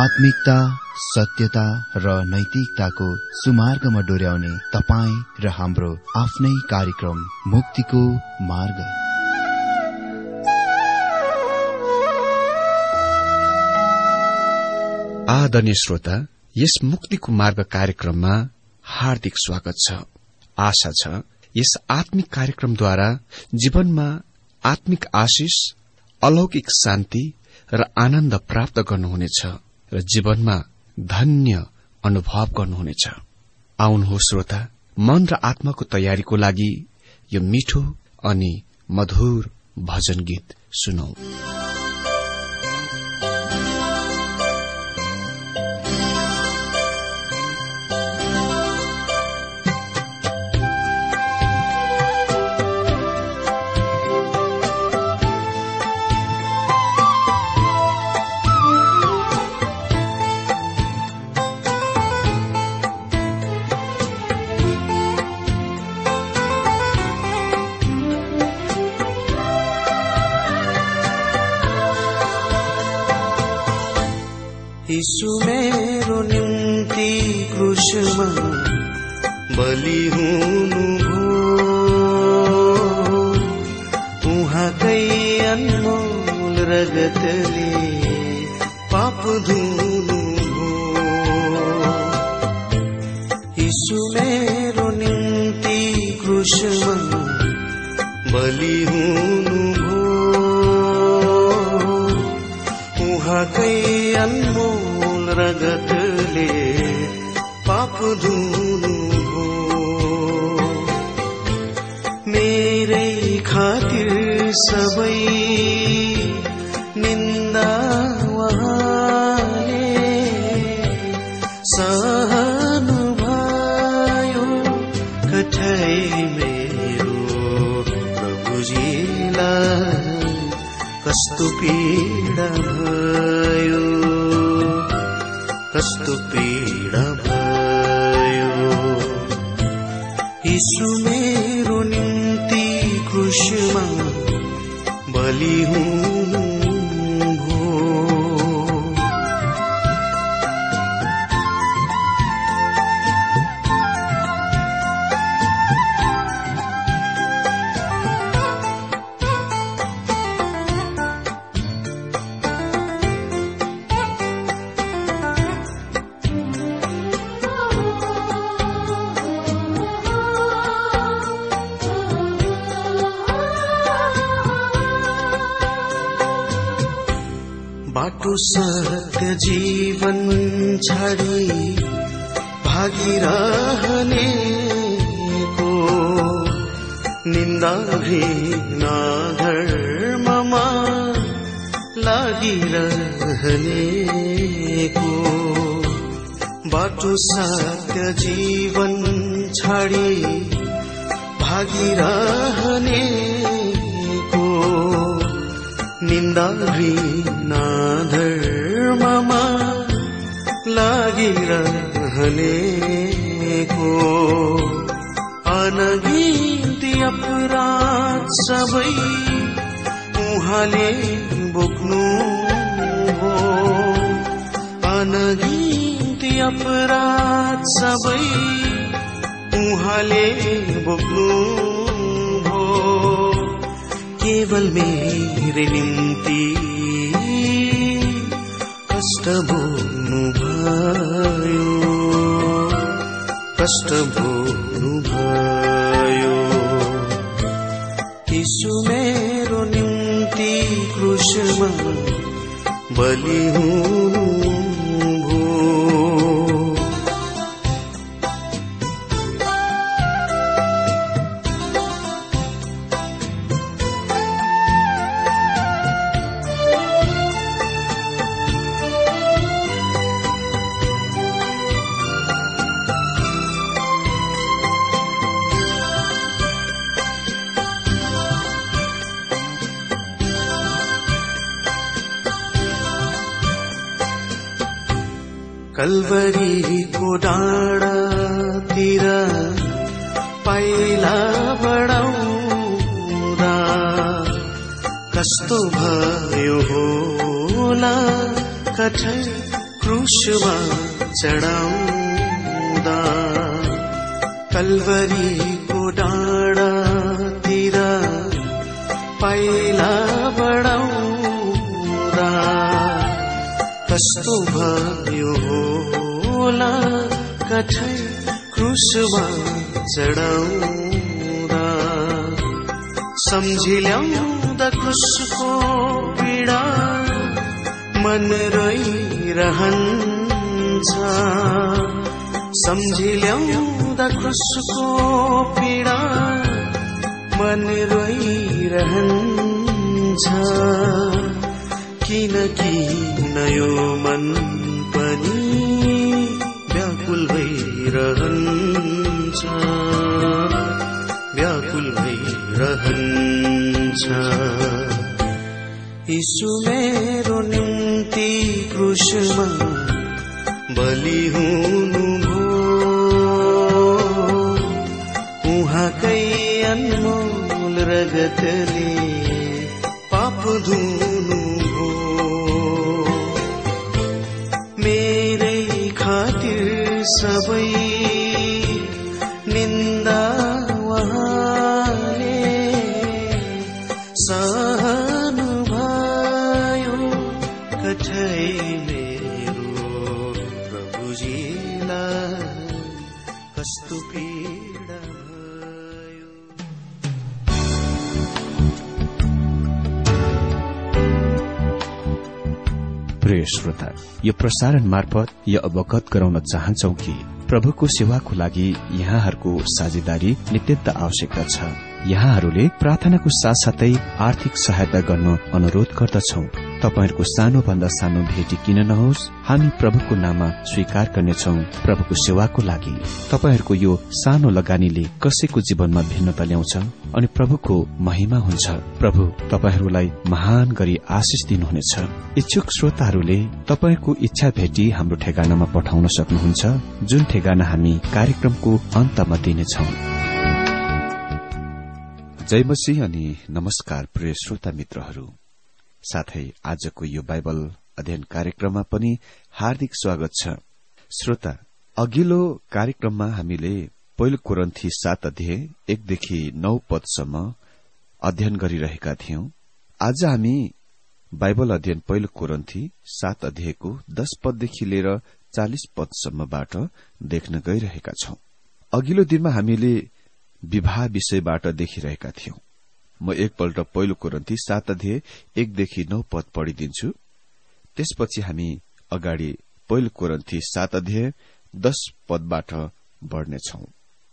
आत्मिकता, सत्यता र नैतिकताको सुमार्गमा डोर्याउने तपाईँ र हाम्रो आफ्नै कार्यक्रम मुक्तिको मार्ग। आदरणीय श्रोता, यस मुक्तिको मार्ग कार्यक्रममा हार्दिक स्वागत छ। आशा छ यस आत्मिक कार्यक्रमद्वारा जीवनमा आत्मिक आशिष, अलौकिक शान्ति र आनन्द प्राप्त गर्नुहुनेछ र जीवनमा धन्य अनुभव गर्नुहुनेछ। आउनुहोस् श्रोता, मन र आत्माको तयारीको लागि यो मिठो अनि मधुर भजन गीत सुनौ। यीशु मेरो निम्ति क्रुसमा बलि हुनुभयो, उहाँकै अनमोल रगतले पाप धुनुभयो। यीशु मेरो निम्ति क्रुसमा बलि हुनुभयो, उहाँकै अनमोल रगतले पाप धुनुभयो। मेरै खातिर सबै निन्दा उहाँले सहनुभयो, कठै मेरो प्रभुजीलाई कस्तो पीडा भयो, कस्तो पीडा भयो। यीशु मेरो निम्ति क्रुसमा बलि हुनुभयो। बाटो सत्य जीवन छाडी भागिरहनेको, निन्दा घृणा धर्ममा लागिरहनेको। बाटो सत्य जीवन छाडी भागिरहनेको, निन्दा घृणा धर्ममा लागिरहनेको। अनगिन्ती अपराध सबै उहाँले बोक्नुभयो, अनगिन्ती अपराध सबै उहाँले बोक्नुभयो। केवल मेरे निम्ति कष्ट भोग्नुभयो, कष्ट भोग्नुभयो। यीशु मेरो निम्ति क्रुसमा बलि हुनुभयो। कल्वरीको डाँडातिर पाइला बढाउँदा कस्तो भयो होला कठै क्रुसमा चढाउँदा कल्वरीको डाँडातिर पाइला बढाउँदा कस्तो भयो होला कठै क्रुसमा चढाउँदा सम्झी ल्याउँदा क्रुसको पीडा मन रोइरहन्छ सम्झी ल्याउँदा क्रुसको पीडा मन रोइरहन्छ किनकि यो मन पनि व्याकुल भइरहन्छ व्याकुल भइरहन्छ यीशु मेरो निम्ति क्रुसमा बलि हुनुभयो उहाँकै अनमोल रगतले पाप धुनुभयो मेरै खातिर सबै निन्दा उहाँले सहनुभयो कठै मेरो प्रभुजीलाई कस्तो पीडा भयो। प्रिय श्रोता, यो प्रसारण मार्फत यो अवगत गराउन चाहन्छौ कि प्रभुको सेवाको लागि यहाँहरूको साझेदारी नित्यन्त आवश्यकता छ। यहाँहरूले प्रार्थनाको साथसाथै आर्थिक सहायता गर्न अनुरोध गर्दछौ। तपाईहरूको सानोभन्दा सानो भेटी किन नहोस्, हामी प्रभुको नाममा स्वीकार गर्नेछौ। प्रभुको सेवाको लागि तपाईहरूको यो सानो लगानीले कसैको जीवनमा भिन्नता ल्याउँछ अनि प्रभुको महिमा हुन्छ। प्रभु तपाईहरूलाई महान गरी आशिष दिनुहुनेछ। इच्छुक श्रोताहरूले तपाईको इच्छा भेटी हाम्रो ठेगानामा पठाउन सक्नुहुन्छ, जुन ठेगाना हामी कार्यक्रमको अन्तमा दिनेछौ। जय मसीह अनि नमस्कार प्रिय श्रोता मित्रहरू, साथै आजको यो बाइबल अध्ययन कार्यक्रममा पनि हार्दिक स्वागत छ। श्रोता, अघिल्लो कार्यक्रममा हामीले पहिलो कोरिन्थी 7 अध्याय 1 देखि 9 पदसम्म अध्ययन गरिरहेका थियौं। आज हामी बाइबल अध्ययन पहिलो कोरिन्थी 7 अध्यायको 10 पददेखि लिएर 40 पदसम्मबाट देख्न गइरहेका छौं। अघिल्लो दिनमा हामीले विवाह विषयबाट देखिरहेका थियौं। म एकपल्ट पहिलो कोरिन्थी 7 अध्याय 1 देखि 9 पद पढिदिन्छु। त्यसपछि हामी अगाडि पहिलो कोरिन्थी 7 अध्याय 10 पदबाट बढ्नेछौं।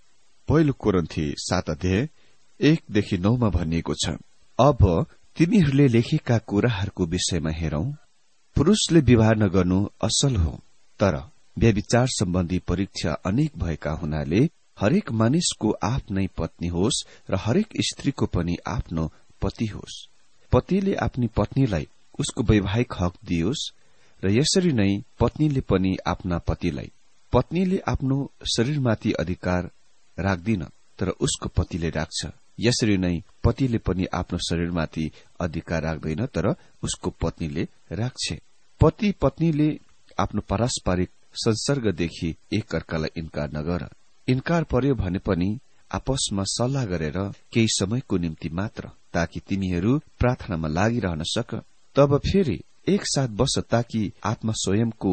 पहिलो कोरिन्थी 7 अध्याय 1 देखि 9 मा भनिएको छ, अब तिनीहरूले लेखेका कुराहरूको विषयमा हेरौं। पुरूषले विवाह नगर्नु असल हो, तर व्यभिचार सम्बन्धी परीक्षा अनेक भएका हुनाले हरेक मानिसको आफ्नै पत्नी होस् र हरेक स्त्रीको पनि आफ्नो पति होस्। पतिले आफ्नी पत्नीलाई उसको वैवाहिक हक दियोस् र यसरी नै पत्नीले पनि आफ्ना पतिलाई। पत्नीले आफ्नो शरीरमाथि अधिकार राख्दिन, तर उसको पतिले राख्छ। यसरी नै पतिले पनि आफ्नो शरीरमाथि अधिकार राख्दैन, तर उसको पत्नीले राख्छ। पति पत्नीले आफ्नो पारस्परिक संसर्गदेखि एक अर्कालाई इन्कार नगर। इन्कार पर्यो भने पनि आपसमा सल्लाह गरेर केही समयको निम्ति मात्र, ताकि तिमीहरू प्रार्थनामा लागिरहन सक। तब फेरि एक साथ बस, ताकि आत्मा स्वयंको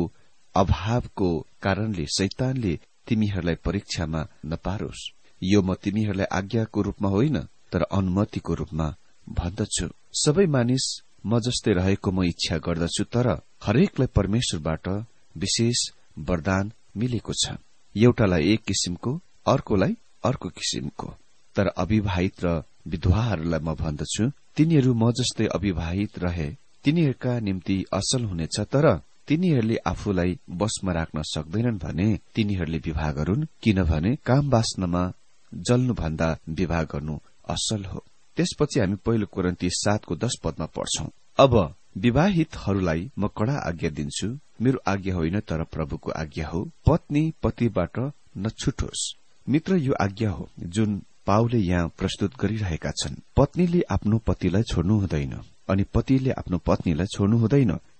अभावको कारणले शैतानले तिमीहरूलाई परीक्षामा नपारोस्। यो म तिमीहरूलाई आज्ञाको रूपमा होइन, तर अनुमतिको रूपमा भन्दछु। सबै मानिस म जस्तै रहेको म इच्छा गर्दछु, तर हरेकलाई परमेश्वरबाट विशेष वरदान मिलेको छ। एउटालाई एक किसिमको, अर्कोलाई अर्को किसिमको। तर अविवाहित र विधवाहरूलाई म भन्दछु, तिनीहरू म जस्तै अविवाहित रहे तिनीहरूका निम्ति असल हुनेछ। तर तिनीहरूले आफूलाई बसमा राख्न सक्दैनन् भने तिनीहरूले विवाह गरून्, किनभने काम वासनामा जल्नुभन्दा विवाह गर्नु असल हो। त्यसपछि हामी पहिलो कोरिन्थी 7 को 10 पदमा पढ्छौं। अब विवाहितहरूलाई म कडा आज्ञा दिन्छु, मेरो आज्ञा होइन, तर प्रभुको आज्ञा हो। पत्नी पतिबाट नछुटोस्। मित्र, यो आज्ञा हो जुन पाउलले यहाँ प्रस्तुत गरिरहेका छन्। पत्नीले आफ्नो पतिलाई छोड्नु हुँदैन अनि पतिले आफ्नो पत्नीलाई छोड्नु हुँदैन।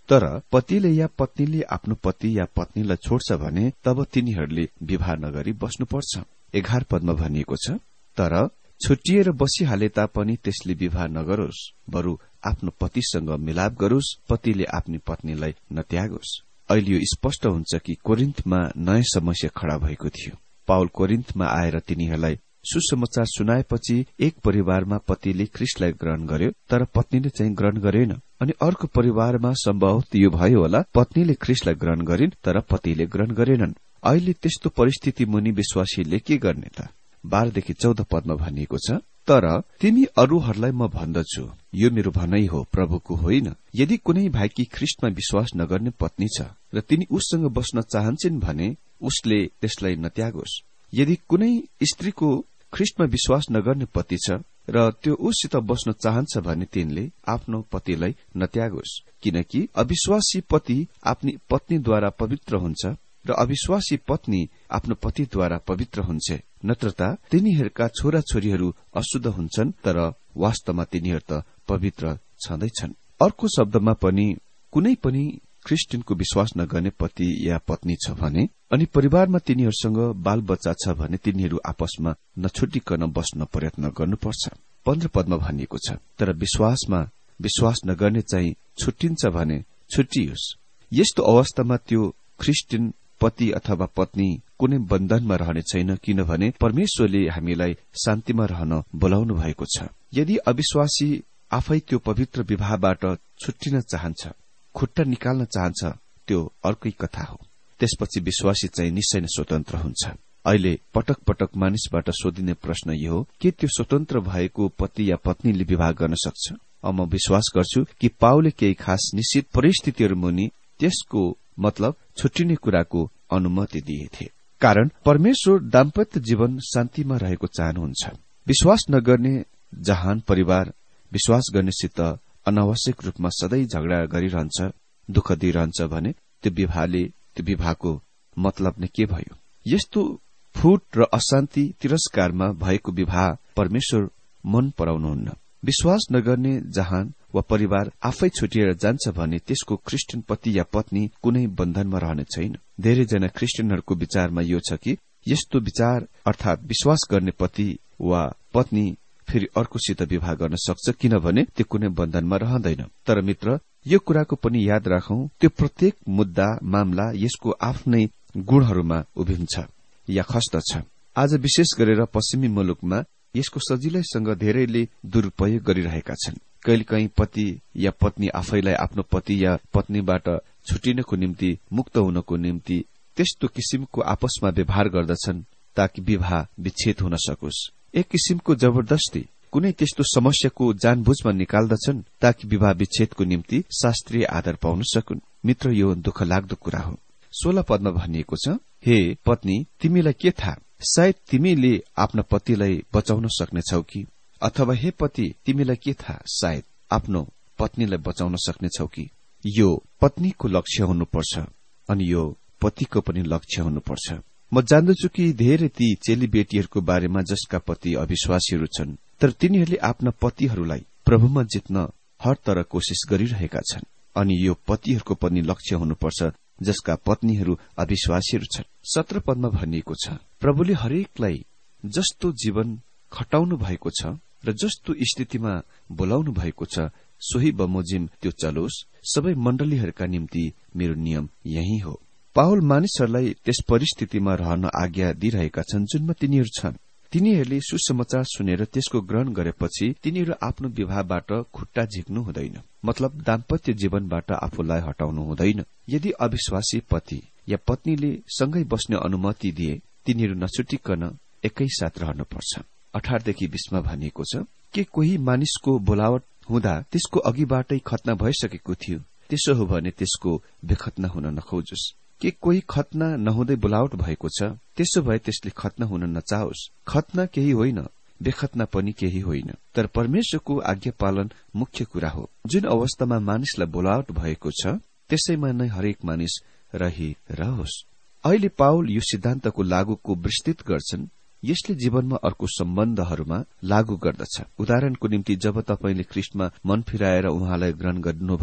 तर पतिले या पत्नीले आफ्नो पति या पत्नीलाई छोड्छ भने तब तिनीहरूले विवाह नगरी बस्नुपर्छ। 11 पदमा भनिएको छ, तर छुट्टिएर बसिहाले तापनि त्यसले विवाह नगरोस्, बरु आफ्नो पतिसँग मिलाप गरोस्, पतिले आफ्नो पत्नीलाई नत्यागोस्। अहिले यो स्पष्ट हुन्छ कि कोरिन्थमा नयाँ समस्या खड़ा भएको थियो। पाउल कोरिन्थमा आएर तिनीहरूलाई सुसमाचार सुनाएपछि एक परिवारमा पतिले ख्रीष्टलाई ग्रहण गर्यो तर पत्नीले चाहिँ ग्रहण गरेन, अनि अर्को परिवारमा सम्भवतः यो भयो होला, पत्नीले ख्रीष्टलाई ग्रहण गरिन् तर पतिले ग्रहण गरेनन्। अहिले त्यस्तो परिस्थिति मुनि विश्वासीले के गर्ने त? 12 देखि 14 पदमा भनिएको छ, तर तिमी अरूहरूलाई म भन्दछु, यो मेरो भनाइ हो, प्रभुको होइन। यदि कुनै भाइकी ख्रीष्टमा विश्वास नगर्ने पत्नी छ र तिनी उससँग बस्न चाहन्छन् भने उसले त्यसलाई नत्यागोस्। यदि कुनै स्त्रीको ख्रीष्टमा विश्वास नगर्ने पति छ र त्यो उससित बस्न चाहन्छ भने तिनले आफ्नो पतिलाई नत्यागोस्, किनकि अविश्वासी पति आफ्नी पत्नीद्वारा पवित्र हुन्छ र अविश्वासी पत्नी आफ्नो पतिद्वारा पवित्र हुन्छ। नत्र त तिनीहरूका छोरा छोरीहरू अशुद्ध हुन्छन्, तर वास्तवमा तिनीहरू त पवित्र छँदैछन्। अर्को शब्दमा पनि कुनै पनि क्रिस्चियनको विश्वास नगर्ने पति या पत्नी छ भने अनि परिवारमा तिनीहरूसँग बाल बच्चा छ भने तिनीहरू आपसमा नछुटिकन बस्न प्रयत्न गर्नुपर्छ। 15 पदमा भनिएको छ, तर विश्वासमा विश्वास नगर्ने चाहिँ छुट्टिन्छ भने छुट्टियोस्। यस्तो अवस्थामा त्यो क्रिस्चियन पति अथवा पत्नी कुनै बन्धनमा रहने छैन, किनभने परमेश्वरले हामीलाई शान्तिमा रहन बोलाउनु भएको छ। यदि अविश्वासी आफै त्यो पवित्र विवाहबाट छुट्टिन चाहन्छ, खुट्टा निकाल्न चाहन्छ, त्यो अर्कै कथा हो। त्यसपछि विश्वासी चाहिँ निश्चय नै स्वतन्त्र हुन्छ। अहिले पटक पटक मानिसबाट सोधिने प्रश्न यो हो कि त्यो स्वतन्त्र भएको पति या पत्नीले विवाह गर्न सक्छ? म विश्वास गर्छु कि पाउलले केही खास निश्चित परिस्थितिहरू मुनि त्यसको मतलब छुट्टिने कुराको अनुमति दिएथे, कारण परमेश्वर दाम्पत्य जीवन शान्तिमा रहेको चाहनुहुन्छ। विश्वास नगर्ने जहान परिवार विश्वास गर्नेसित अनावश्यक रूपमा सधैँ झगडा गरिरहन्छ, दुःख दिइरहन्छ भने त्यो विवाहको मतलब नै के भयो? यस्तो फुट र अशान्ति तिरस्कारमा भएको विवाह परमेश्वर मन पराउनुहुन्न। विश्वास नगर्ने जहान वा परिवार आफै छुटिएर जान्छ भने त्यसको क्रिस्चियन पति या पत्नी कुनै बन्धनमा रहने छैन। धेरैजना क्रिस्चियनहरूको विचारमा यो छ कि यस्तो विचार अर्थात विश्वास गर्ने पति वा पत्नी फेरि अर्कोसित विवाह गर्न सक्छ, किनभने त्यो कुनै बन्धनमा रहँदैन। तर मित्र, यो कुराको पनि याद राखौं, त्यो प्रत्येक मुद्दा मामला यसको आफ्नै गुणहरूमा उभिन्छ या खस्दछ। आज विशेष गरेर पश्चिमी मुलुकमा यसको सजिलैसँग धेरैले दुरूपयोग गरिरहेका छन्। कहिलेकाहीँ पति या पत्नी आफैलाई आफ्नो पति या पत्नीबाट छुटिनको निम्ति, मुक्त हुनको निम्ति त्यस्तो किसिमको आपसमा व्यवहार गर्दछन् ताकि विवाह विच्छेद हुन सकोस्। एक किसिमको जबरदस्ती कुनै त्यस्तो समस्याको जानबुझमा निकाल्दछन् ताकि विवाह विच्छेदको निम्ति शास्त्रीय आधार पाउन सकुन्। मित्र, यो दुःख लाग्दो कुरा हो। 16 पदमा भनिएको छ, हे पत्नी, तिमीलाई के थाहा, सायद तिमीले आफ्ना पतिलाई बचाउन सक्नेछौ कि? अथवा हे पति, तिमीलाई के थाहा, सायद आफ्नो पत्नीलाई बचाउन सक्नेछौ कि? यो पत्नीको लक्ष्य हुनुपर्छ अनि यो पतिको पनि लक्ष्य हुनुपर्छ। म जान्दछु कि धेरै ती चेलीबेटीहरूको बारेमा जसका पति अविश्वासीहरू छन्, तर तिनीहरूले आफ्ना पतिहरूलाई प्रभुमा जित्न हर तरह कोशिश गरिरहेका छन्। अनि यो पतिहरूको पनि लक्ष्य हुनुपर्छ जसका पत्नीहरू अविश्वासीहरू छन्। 17 पदमा भनिएको छ, प्रभुले हरेकलाई जस्तो जीवन खटाउनु भएको छ र जस्तो स्थितिमा बोलाउनु भएको छ सोही बमोजिम त्यो चलोस्। सबै मण्डलीहरूका निम्ति मेरो नियम यही हो। पाउल मानिसहरूलाई त्यस परिस्थितिमा रहन आज्ञा दिइरहेका छन् जुनमा तिनीहरू छन्। तिनीहरूले सुसमाचार सुनेर त्यसको ग्रहण गरेपछि तिनीहरू आफ्नो विवाहबाट खुट्टा झिक्नु हुँदैन, मतलब दाम्पत्य जीवनबाट आफूलाई हटाउनु हुँदैन। यदि अविश्वासी पति या पत्नीले सँगै बस्ने अनुमति दिए, तिनीहरू नछुटिकन एकैसाथ रहनुपर्छ। 18 देखि 20 मा भनिएको छ, के कोही मानिसको बोलावट हुँदा त्यसको अघिबाटै खतना भइसकेको थियो? त्यसो हो भने त्यसको बेखतना हुन नखोजोस्। के कोही खतना नहुँदै बोलावट भएको छ? त्यसो भए त्यसले खतना हुन नचाहोस्। खतना केही होइन, बेखतना पनि केही होइन, तर परमेश्वरको आज्ञा पालन मुख्य कुरा हो। जुन अवस्थामा मानिसलाई बोलावट भएको छ त्यसैमा नै हरेक मानिस रहिरहोस्। अहिले पाउल यो सिद्धान्तको लागूको विस्तृत गर्छन्। यसले जीवनमा अर्को सम्बन्धहरूमा लागू गर्दछ। उदाहरणको निम्ति जब तपाईले ख्रीष्टमा मन फिराएर उहाँलाई ग्रहण गर्नुभयो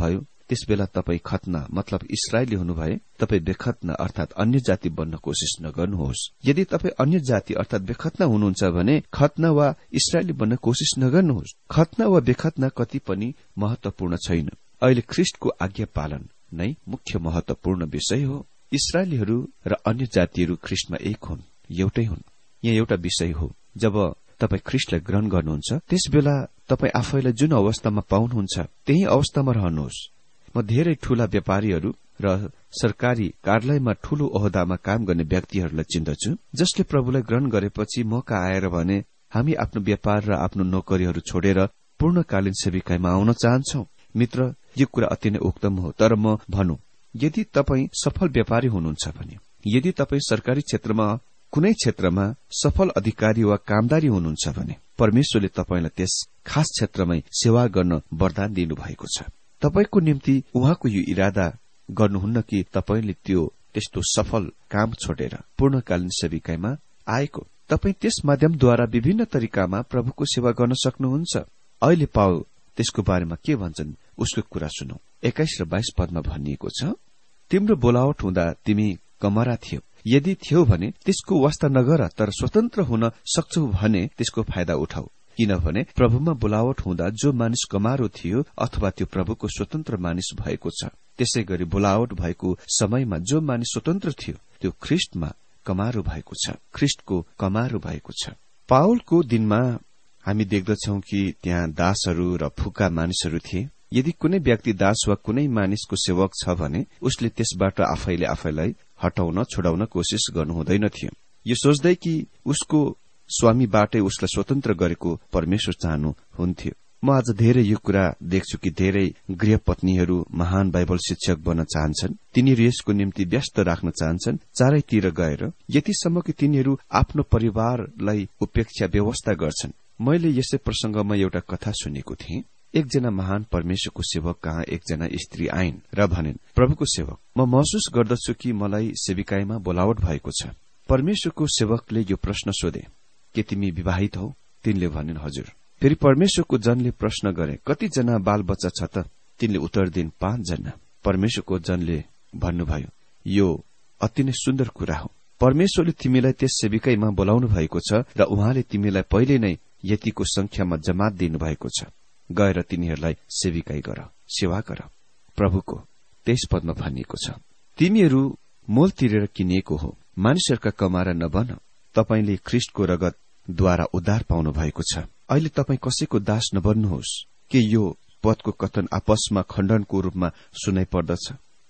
त्यसबेला तपाई खतना मतलब इस्राएली हुनुभए तपाई बेखतना अर्थात अन्य जाति बन्न कोसिस नगर्नुहोस्। यदि तपाई अन्य जाति अर्थात बेखतना हुनुहुन्छ भने खतना वा इस्राएली बन्न कोसिस नगर्नुहोस्। खतना वा बेखतना कति पनि महत्वपूर्ण छैन। अहिले ख्रिस्टको आज्ञा पालन नै मुख्य महत्वपूर्ण विषय हो। इस्राएलीहरू र अन्य जातिहरू ख्रिस्टमा एक हुन्, एउटै हुन्। यहाँ एउटा विषय हो, जब तपाई ख्रिस्टलाई ग्रहण गर्नुहुन्छ त्यसबेला तपाई आफैलाई जुन अवस्थामा पाउनुहुन्छ त्यही अवस्थामा रहनुहोस्। म धेरै ठूला व्यापारीहरू र सरकारी कार्यालयमा ठूलो ओहदामा काम गर्ने व्यक्तिहरूलाई चिन्दछु, जसले प्रभुलाई ग्रहण गरेपछि मौका आएर भने हामी आफ्नो व्यापार र आफ्नो नोकरीहरू छोडेर पूर्णकालीन सेविकाईमा आउन चाहन्छौ। मित्र, यो कुरा अति नै उत्तम हो, तर म भनौं, यदि तपाई सफल व्यापारी हुनुहुन्छ भने, यदि तपाई सरकारी क्षेत्रमा कुनै क्षेत्रमा सफल अधिकारी वा कामदारी हुनुहुन्छ भने परमेश्वरले तपाईलाई त्यस खास क्षेत्रमै सेवा गर्न वरदान दिनुभएको छ। तपाईको निम्ति उहाँको यो इरादा गर्नुहुन्न कि तपाईले त्यस्तो सफल काम छोडेर पूर्णकालीन सेविकाईमा आएको। तपाई त्यस माध्यमद्वारा विभिन्न तरिकामा प्रभुको सेवा गर्न सक्नुहुन्छ। अहिले पाउल त्यसको बारेमा के भन्छन् उसको कुरा सुनौ। 21 र 22 पदमा भनिएको छ, तिम्रो बोलावट हुँदा तिमी कमरा थियौ, यदि थियो भने त्यसको वास्ता नगर, तर स्वतन्त्र हुन सक्छौ भने त्यसको फाइदा उठाऊ। किनभने प्रभुमा बोलावट हुँदा जो मानिस कमारो थियो अथवा त्यो प्रभुको स्वतन्त्र मानिस भएको छ। त्यसै गरी बोलावट भएको समयमा जो मानिस स्वतन्त्र थियो त्यो ख्रिस्टमा कमारो भएको छ, ख्रिस्टको कमारो भएको छ। पाउलको दिनमा हामी देख्दछौ कि त्यहाँ दासहरू र फुका मानिसहरू थिए। यदि कुनै व्यक्ति दास वा कुनै मानिसको सेवक छ भने उसले त्यसबाट आफैलाई हटाउन छोडाउन कोसिस गर्नु हुँदैन थियो, यो सोच्दै कि उसको स्वामीबाटै उसलाई स्वतन्त्र गरेको परमेश्वर चाहनु हुन्थ्यो। म आज धेरै यो कुरा देख्छु कि धेरै गृहपत्नीहरू महान बाइबल शिक्षक बन्न चाहन्छन्। तिनीहरू यसको निम्ति व्यस्त राख्न चाहन्छन् चारैतिर गएर, यतिसम्म कि तिनीहरू आफ्नो परिवारलाई उपेक्षा व्यवस्था गर्छन्। मैले यसै प्रसंगमा एउटा कथा सुनेको थिएँ। एकजना महान परमेश्वरको सेवक कहाँ एकजना स्त्री आइन् र भनिन्, प्रभुको सेवक, म महसुस गर्दछु कि मलाई सेविकाईमा बोलावट भएको छ। परमेश्वरको सेवकले यो प्रश्न सोधे, के तिमी विवाहित हौ? तिनले भनिन्, हजुर। फेरि परमेश्वरको जनले प्रश्न गरे, कतिजना बाल बच्चा छ त? तिनले उत्तर दिन्, 5 जना। परमेश्वरको जनले भन्नुभयो, यो अति नै सुन्दर कुरा हो। परमेश्वरले तिमीलाई त्यस सेविकाईमा बोलाउनु भएको छ र उहाँले तिमीलाई पहिले नै यतिको संख्यामा जमात दिनु भएको छ। गएर तिनीहरूलाई सेविकाई गर, सेवा गर। प्रभुको 23 पदमा भनिएको छ, तिमीहरू मोल तिरेर किनिएको हो, मानिसहरूका कमारा नबन। तपाईले ख्रिस्टको रगतद्वारा उद्धार पाउनु भएको छ। अहिले तपाई कसैको दास नबन्नुहोस्। के यो पदको कथन आपसमा खण्डनको रूपमा सुनाइ पर्दछ?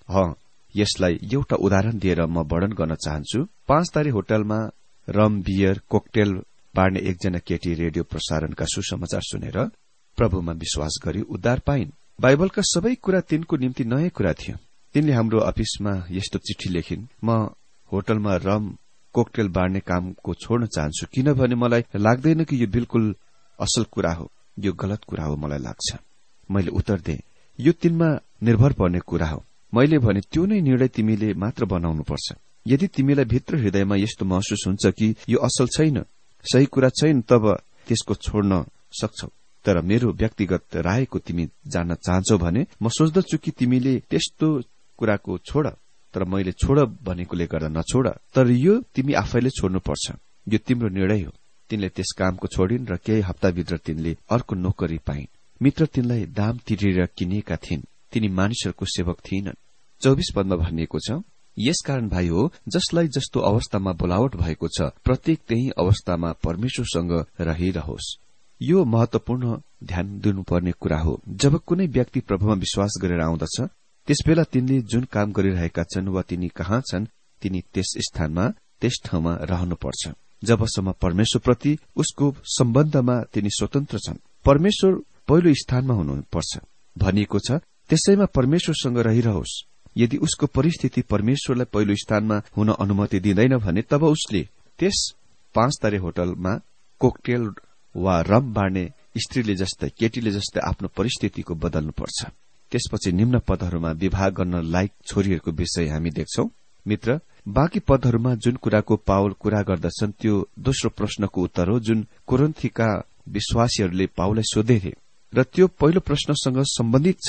यसलाई एउटा उदाहरण दिएर म वर्णन गर्न चाहन्छु। 5 तारे होटलमा रम, बियर, कोकटेल बाँड्ने एकजना केटी रेडियो प्रसारणका सुसमाचार सुनेर प्रभुमा विश्वास गरी उद्धार पाइन्। बाइबलका सबै कुरा तिनको निम्ति नयाँ कुरा थियो। तिनले हाम्रो अफिसमा यस्तो चिठी लेखिन्, म होटलमा रम कोकटेल बाँड्ने कामको छोड्न चाहन्छु, किनभने मलाई लाग्दैन कि यो बिल्कुल असल कुरा हो, यो गलत कुरा हो मलाई लाग्छ। मैले उत्तर दिएँ, यो तिनमा निर्भर पर्ने कुरा हो। मैले भने, त्यो नै निर्णय तिमीले मात्र बनाउनु पर्छ। यदि तिमीलाई भित्र हृदयमा यस्तो महसुस हुन्छ कि यो असल छैन, सही कुरा छैन, तब त्यसको छोड्न सक्छौ। तर मेरो व्यक्तिगत रायको तिमी जान्न चाहन्छौ भने म सोच्दछु कि तिमीले त्यस्तो कुराको छोड। तर मैले छोड भनेकोले गर्दा नछोड, तर यो तिमी आफैले छोड्नुपर्छ। यो तिम्रो निर्णय हो। तिनले त्यस कामको छोडिन् र केही हप्ताभित्र तिनले अर्को नोकरी पाइन्। मित्र तिनलाई दाम तिरेर किनिएका थिइन्, तिनी मानिसहरूको सेवक थिइनन्। 24 पदमा भनिएको छ, यसकारण भाइ हो, जसलाई जस्तो अवस्थामा बोलावट भएको छ प्रत्येक त्यही अवस्थामा परमेश्वरसँग रहिरहोस्। यो महत्वपूर्ण ध्यान दिनुपर्ने कुरा हो। जब कुनै व्यक्ति प्रभुमा विश्वास गरेर आउँदछ त्यसबेला तिनले जुन काम गरिरहेका छन् वा तिनी कहाँ छन् तिनी त्यस स्थानमा त्यस ठाउँमा रहनुपर्छ जबसम्म परमेश्वरप्रति उसको सम्बन्धमा तिनी स्वतन्त्र छन्। परमेश्वर पहिलो स्थानमा हुनुपर्छ भनिएको छ, त्यसैमा परमेश्वरसँग रहिरहोस्। यदि उसको परिस्थिति परमेश्वरलाई पहिलो स्थानमा हुन अनुमति दिँदैन भने तब उसले त्यस 5 तारे होटलमा कोकटेल वा रम बाँड्ने स्त्रीले जस्तै केटीले जस्तै आफ्नो परिस्थितिको बदल्नुपर्छ। त्यसपछि निम्न पदहरूमा विवाह गर्न लायक छोरीहरूको विषय हामी देख्छौं। मित्र, बाँकी पदहरूमा जुन कुराको पाउल कुरा गर्दछन् त्यो दोस्रो प्रश्नको उत्तर हो जुन कोरिन्थीका विश्वासीहरूले पाउललाई सोधेथे र त्यो पहिलो प्रश्नसँग सम्बन्धित छ।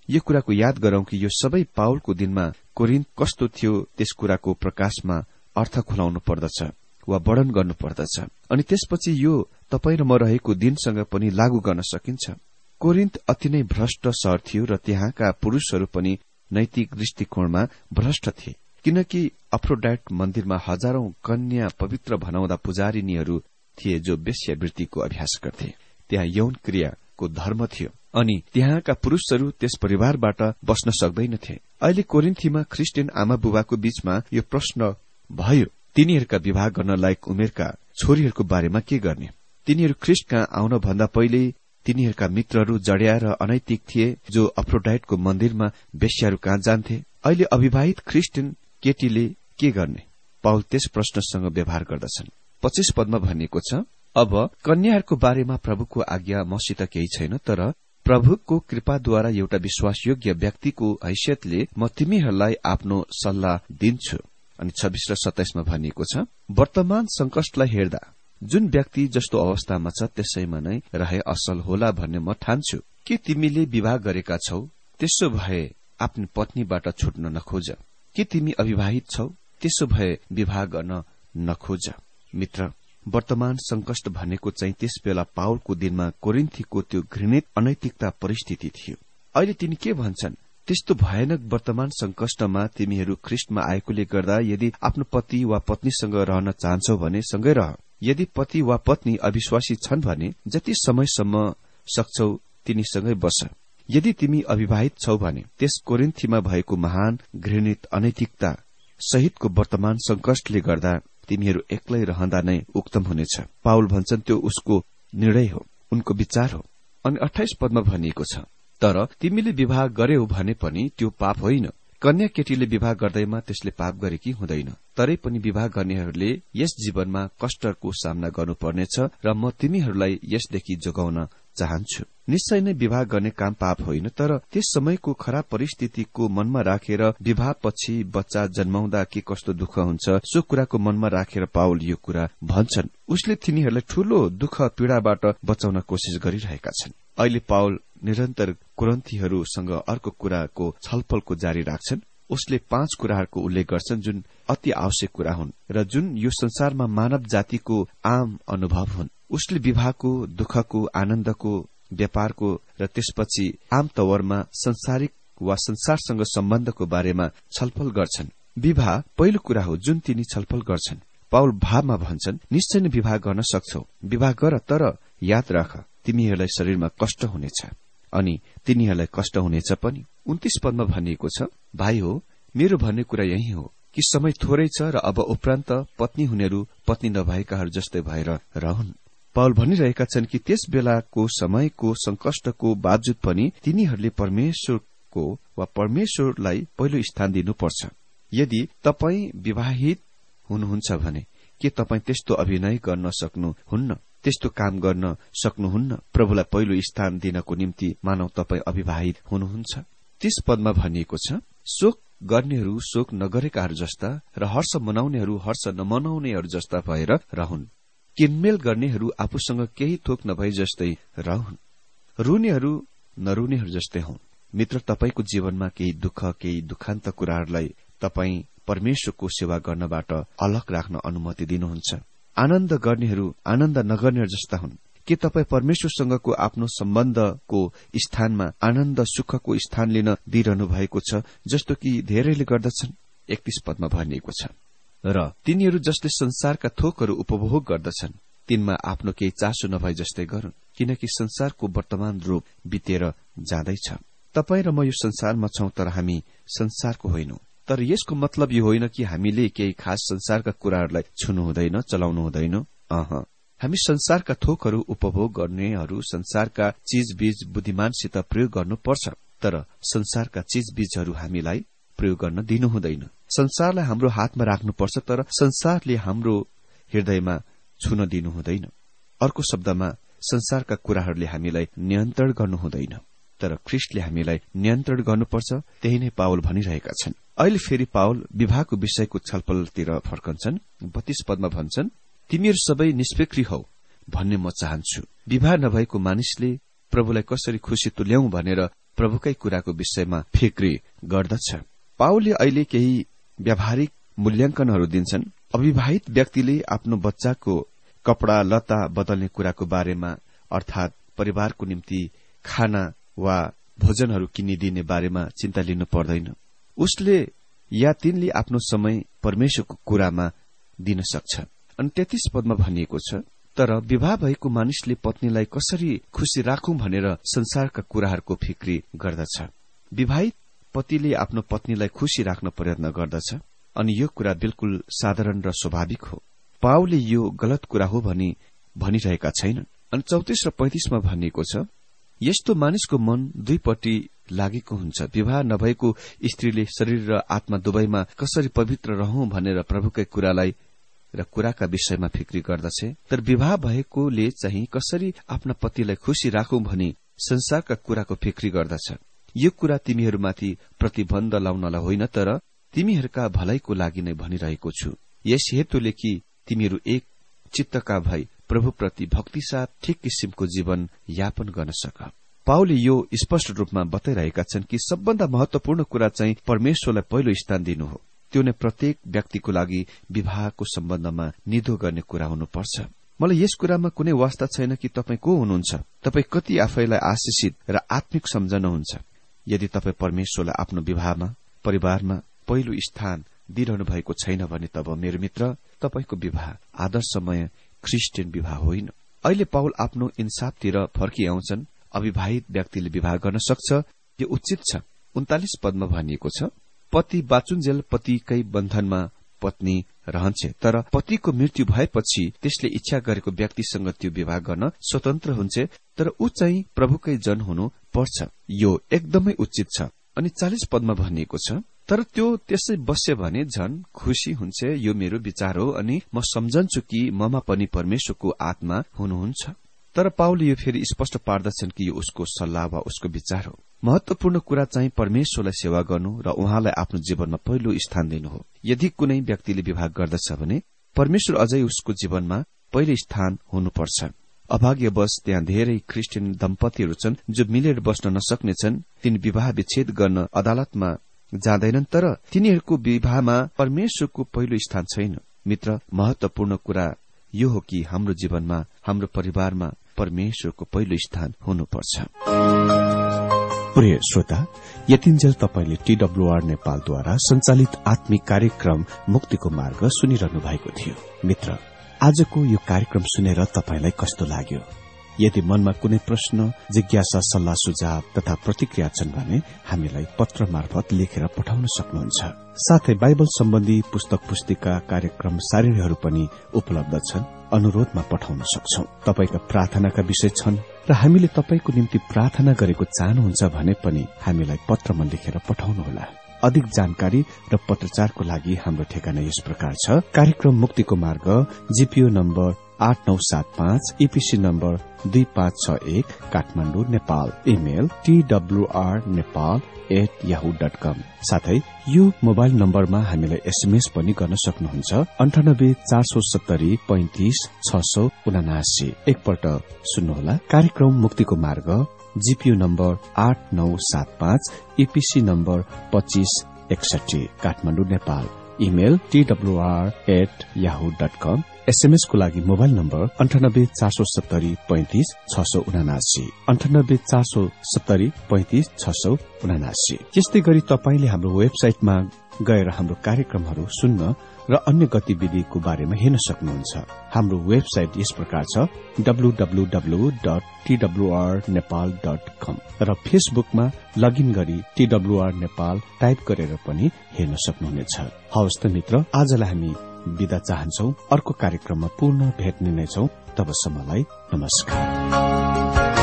यो कुराको याद गरौं कि यो सबै पाउलको दिनमा कोरिन्थ कस्तो थियो त्यस कुराको प्रकाशमा अर्थ खुलाउनु पर्दछ वा वर्णन गर्नु पर्दछ। अनि त्यसपछि यो तपाई र म रहेको दिनसँग पनि लागू गर्न सकिन्छ। कोरिन्थ अति नै भ्रष्ट शहर थियो र त्यहाँका पुरूषहरू पनि नैतिक दृष्टिकोणमा भ्रष्ट थिए, किनकि अफ्रोडाइट मन्दिरमा हजारौं कन्या पवित्र भनाउँदा पुजारिनीहरू थिए जो वेश्यावृत्तिको अभ्यास गर्थे। त्यहाँ यौन क्रियाको धर्म थियो अनि त्यहाँका पुरूषहरू त्यस परिवारबाट बस्न सक्दैनथे। अहिले कोरिन्थीमा ख्रिस्टियन आमा बुबाको बीचमा यो प्रश्न भयो, तिनीहरूका विवाह गर्न लायक उमेरका छोरीहरूको बारेमा के गर्ने? तिनीहरू ख्रिस्ट कहाँ आउन भन्दा पहिले तिनीहरूका मित्रहरू जड्या र अनैतिक थिए जो अफ्रोडाइटको मन्दिरमा वेश्याहरू कहाँ जान्थे। अहिले अविवाहित ख्रिस्टियन केटीले के गर्ने? पाउल त्यस प्रश्नसँग व्यवहार गर्दछन्। 25 पदमा भनिएको छ, अब कन्याहरूको बारेमा प्रभुको आज्ञा मसित केही छैन, तर प्रभुको कृपाद्वारा एउटा विश्वासयोग्य व्यक्तिको हैसियतले म तिमीहरूलाई आफ्नो सल्लाह दिन्छु। अनि 26 र 27 मा भनिएको छ, वर्तमान संकटलाई हेर्दा जुन व्यक्ति जस्तो अवस्थामा छ त्यसैमा नै रहे असल होला भन्ने म ठान्छु। के तिमीले विवाह गरेका छौ? त्यसो भए आफ्नो पत्नीबाट छुट्न नखोज। के तिमी अविवाहित छौ? त्यसो भए विवाह गर्न नखोज। मित्र, वर्तमान संकट भनेको चाहिँ त्यस बेला पाउलको दिनमा कोरिन्थीको त्यो घृणित अनैतिकता परिस्थिति थियो। अहिले तिनी के भन्छन्? त्यस्तो भयानक वर्तमान संकटमा तिमीहरू ख्रिस्टमा आएकोले गर्दा यदि आफ्नो पति वा पत्नीसँग रहन चाहन्छौ भने सँगै रह। यदि पति वा पत्नी अविश्वासी छन् भने जति समयसम्म सक्छौ तिनीसँगै बस। यदि तिमी अविवाहित छौ भने त्यस कोरिन्थीमा भएको महान घृणित अनैतिकता सहितको वर्तमान संकटले गर्दा तिमीहरू एक्लै रहँदा नै उक्तम हुनेछ। पाउल भन्छन् त्यो उसको निर्णय हो, उनको विचार हो। अनि 28 पदमा भनिएको छ, तर तिमीले विवाह गर्यौ भने पनि त्यो पाप होइन। कन्या केटीले विवाह गर्दैमा त्यसले पाप गरेकी हुँदैन। तरै पनि विवाह गर्नेहरूले यस जीवनमा कष्टको सामना गर्नुपर्नेछ र म तिमीहरूलाई यसदेखि जोगाउन चाहन्छु। निश्चय नै विवाह गर्ने काम पाप होइन, तर त्यस समयको खराब परिस्थितिको मनमा राखेर विवाहपछि बच्चा जन्माउँदा के कस्तो दुःख हुन्छ सो कुराको मनमा राखेर पाउल यो कुरा भन्छन्। उसले तिनीहरूलाई ठूलो दुःख पीड़ाबाट बचाउन कोशिश गरिरहेका छन्। अहिले पाउल निरन्तर कोरिन्थीहरूसँग अर्को कुराको छलफलको जारी राख्छन्। उसले 5 कुराहरूको उल्लेख गर्छन् जुन अति आवश्यक कुरा हुन् र जुन यो संसारमा मानव जातिको आम अनुभव हुन्। उसले विवाहको, दुःखको, आनन्दको, व्यापारको र त्यसपछि आम तवरमा संसारिक वा संसारसँग सम्बन्धको बारेमा छलफल गर्छन्। विवाह पहिलो कुरा हो जुन तिनी छलफल गर्छन्। पाउल भावमा भन्छन्, निश्चय नै विवाह गर्न सक्छौ, विवाह गर, तर याद राख तिमीहरूलाई शरीरमा कष्ट हुनेछ अनि तिनीहरूलाई कष्ट हुनेछ पनि। 29 पदमा भनिएको छ, भाइ हो, मेरो भन्ने कुरा यही हो कि समय थोरै छ र अब उपरान्त पत्नी हुनेहरू पत्नी नभएकाहरू जस्तै भएर रहन्। पाउल भनिरहेका छन् कि त्यस बेलाको समयको संकष्टको बावजुद पनि तिनीहरूले परमेश्वरको वा परमेश्वरलाई पहिलो स्थान दिनुपर्छ। यदि तपाई विवाहित हुनुहुन्छ भने के तपाई त्यस्तो अभिनय गर्न सक्नुहुन्न, त्यस्तो काम गर्न सक्नुहुन्न? प्रभुलाई पहिलो स्थान दिनको निम्ति मानव तपाई अविवाहित हुनुहुन्छ। 30 पदमा भनिएको छ, शोक गर्नेहरू शोक नगरेकाहरू जस्ता र हर्ष मनाउनेहरू हर्ष नमनाउनेहरू जस्ता भएर रहन्। किनमेल गर्नेहरू आफूसँग केही थोक नभए जस्तै रहन्। रुनेहरू नरुनेहरू जस्तै हुन्। मित्र, तपाईको जीवनमा केही दुःख, केही दुखान्त कुराहरूलाई तपाई परमेश्वरको सेवा गर्नबाट अलग राख्न अनुमति दिनुहुन्छ। आनन्द गर्नेहरू आनन्द नगर्नेहरू जस्ता हुन्। के तपाई परमेश्वरसँगको आफ्नो सम्बन्धको स्थानमा आनन्द सुखको स्थान लिन दिइरहनु भएको छ जस्तो कि धेरैले गर्दछन्? 31 पदमा भनिएको छ, र तिनीहरू जसले संसारका थोकहरू उपभोग गर्दछन् तिनमा आफ्नो केही चासो नभए जस्तै गरून्, किनकि संसारको वर्तमान रूप बितेर जाँदैछ। तपाई र म यो संसारमा छौं, तर हामी संसारको होइनौं। तर यसको मतलब यो होइन कि हामीले केही खास संसारका कुराहरूलाई छुनु हुँदैन, चलाउनु हुँदैन। हामी संसारका थोकहरू उपभोग गर्नेहरू संसारका चीजबीज बुद्धिमानसित प्रयोग गर्नुपर्छ, तर संसारका चीजबीजहरू हामीलाई प्रयोग गर्न दिनु हुँदैन। संसारलाई हाम्रो हातमा राख्नुपर्छ, तर संसारले हाम्रो हृदयमा छुन दिनु हुँदैन। अर्को शब्दमा संसारका कुराहरूले हामीलाई नियन्त्रण गर्नु हुँदैन, तर ख्रिस्टले हामीलाई नियन्त्रण गर्नुपर्छ। त्यही नै पाउल भनिरहेका छन्। अहिले फेरि पाउल विवाहको विषयको छलफलतिर फर्कन्छन्। 32 पदमा भन्छन्, तिमीहरू सबै निष्फिक्री हौ भन्ने म चाहन्छु। विवाह नभएको मानिसले प्रभुलाई कसरी खुशी तुल्याउँ भनेर प्रभुकै कुराको विषयमा फिक्री गर्दछ। पावलले अहिले केही व्यावहारिक मूल्याङ्कनहरू दिन्छन्। अविवाहित व्यक्तिले आफ्नो बच्चाको कपड़ा लत्ता बदल्ने कुराको बारेमा अर्थात परिवारको निम्ति खाना वा भोजनहरू किनिदिने बारेमा चिन्ता लिनु पर्दैन। उसले या तिनले आफ्नो समय परमेश्वरको कुरामा दिन सक्छ। अनि 33 पदमा भनिएको छ, तर विवाह भएको मानिसले पत्नीलाई कसरी खुशी राखौं भनेर संसारका कुराहरूको फिक्री गर्दछ। विवाहित पतिले आफ्नो पत्नीलाई खुशी राख्न प्रयत्न गर्दछ अनि यो कुरा बिल्कुल साधारण र स्वाभाविक हो। पावलले यो गलत कुरा हो भनी भनिरहेका छैनन्। अनि 34 र 35 मा भनिएको छ, यस्तो मानिसको मन दुईपट्टि लागेको हुन्छ। विवाह नभएको स्त्रीले शरीर र आत्मा दुवैमा कसरी पवित्र रहौं भनेर प्रभुकै कुरालाई र कुराका विषयमा फिक्री गर्दछ। तर विवाह भएकोले चाहिँ कसरी आफ्ना पतिलाई खुशी राखौं भनी संसारका कुराको फिक्री गर्दछ। यो कुरा तिमीहरूमाथि प्रतिबन्ध लाउनलाई होइन, तर तिमीहरूका भलाइको लागि नै भनिरहेको छु। यस हेतुले कि तिमीहरू एक चित्तका भई प्रभुप्रति भक्तिसाथ ठिक किसिमको जीवन यापन गर्न सक। पावलले यो स्पष्ट रूपमा बताइरहेका छन् कि सबभन्दा महत्वपूर्ण कुरा चाहिँ परमेश्वरलाई पहिलो स्थान दिनु हो। त्यो नै प्रत्येक व्यक्तिको लागि विवाहको सम्बन्धमा निधो गर्ने कुरा हुनुपर्छ। मलाई यस कुरामा कुनै वास्ता छैन कि तपाईँ को हुनुहुन्छ, तपाईँ कति आफैलाई आशिषित र आत्मिक सम्झनुहुन्छ। यदि तपाईँ परमेश्वरलाई आफ्नो विवाहमा परिवारमा पहिलो स्थान दिइरहनु भएको छैन भने तब मेरो मित्र, तपाईको विवाह आदर्शमय क्रिस्चियन विवाह होइन। अहिले पाउल आफ्नो इन्साफतिर फर्किआउँछन्। अविवाहित व्यक्तिले विवाह गर्न सक्छ, यो उचित छ। 39 पदमा भनिएको छ, पति बाँचुन्जेल पतिकै बन्धनमा पत्नी रहन्छ, तर पतिको मृत्यु भएपछि त्यसले इच्छा गरेको व्यक्तिसँग त्यो विवाह गर्न स्वतन्त्र हुन्छ, तर ऊ चाहिँ प्रभुकै जन हुनु पर्छ। यो एकदमै उचित छ। अनि 40 पदमा भनिएको छ, तर त्यो त्यसै बस्यो भने झन खुशी हुन्छ। यो मेरो विचार हो अनि म सम्झन्छु कि ममा पनि परमेश्वरको आत्मा हुनुहुन्छ। तर पाउलले यो फेरि स्पष्ट पार्दछन् कि यो उसको सल्लाह वा उसको विचार हो। महत्वपूर्ण कुरा चाहिँ परमेश्वरलाई सेवा गर्नु र उहाँलाई आफ्नो जीवनमा पहिलो स्थान दिनु हो। यदि कुनै व्यक्तिले विवाह गर्दछ भने परमेश्वर अझै उसको जीवनमा पहिलो स्थान हुनुपर्छ। अभाग्यवश त्यहाँ धेरै क्रिस्चियन दम्पतिहरू छन् जो मिलेर बस्न नसक्नेछन्। तिनी विवाह विच्छेद गर्न अदालतमा जाँदैनन्, तर तिनीहरूको विवाहमा परमेश्वरको पहिलो स्थान छैन। मित्र, महत्वपूर्ण कुरा यो हो कि हाम्रो जीवनमा हाम्रो परिवारमा परमेश्वरको पहिलो स्थान हुनुपर्छ। प्रिय श्रोता, यतिन्जेल तपाईले TWR नेपालद्वारा संचालित आत्मिक कार्यक्रम मुक्तिको मार्ग सुनिरहनु भएको थियो। मित्र, आजको यो कार्यक्रम सुनेर तपाईलाई कस्तो लाग्यो? यदि मनमा कुनै प्रश्न, जिज्ञासा, सल्लाह सुझाव तथा प्रतिक्रिया छन् भने हामीलाई पत्र मार्फत लेखेर पठाउन सक्नुहुन्छ। साथै बाइबल सम्बन्धी पुस्तक पुस्तिका कार्यक्रम सारिणीहरू पनि उपलब्ध छन्, अनुरोधमा पठाउन सक्छौ। तपाईका प्रार्थनाका विषय छन् र हामीले तपाईको निम्ति प्रार्थना गरेको चाहनुहुन्छ भने पनि हामीलाई पत्रमा लेखेर पठाउनुहोला। अधिक जानकारी र पत्रचारको लागि हाम्रो ठेगाना यस प्रकार छ। कार्यक्रम मुक्तिको मार्ग, GPO number 8975, EPC number 2561, Kathmandu, Nepal. Email twrnepal@yahoo.com। साथै यो मोबाइल नम्बरमा हामीलाई एसएमएस पनि गर्न सक्नुहुन्छ। 98 470 35 679। एकपल्ट सुन्नुहोला। कार्यक्रम मुक्तिको मार्ग, GPO number 8975, EPC number 2561, Kathmandu, Nepal. Email twr@yahoo.com। SMS को लागि मोबाइल नम्बर 98 470 35 679, 98 470 35 679। यस्तै गरी तपाईले हाम्रो वेबसाइटमा गएर हाम्रो कार्यक्रमहरू सुन्न र अन्य गतिविधिको बारेमा हेर्न सक्नुहुन्छ। हाम्रो वेबसाइट यस प्रकार छ, www.twrnepal.com, र फेसबुकमा लगइन गरी TWR नेपाल टाइप गरेर पनि हेर्न सक्नुहुनेछ। हवस् त मित्र, आजलाई हामी बिदा चाहन्छौ। अर्को कार्यक्रममा पुनः भेट्ने नै छौं। तबसम्मलाई नमस्कार।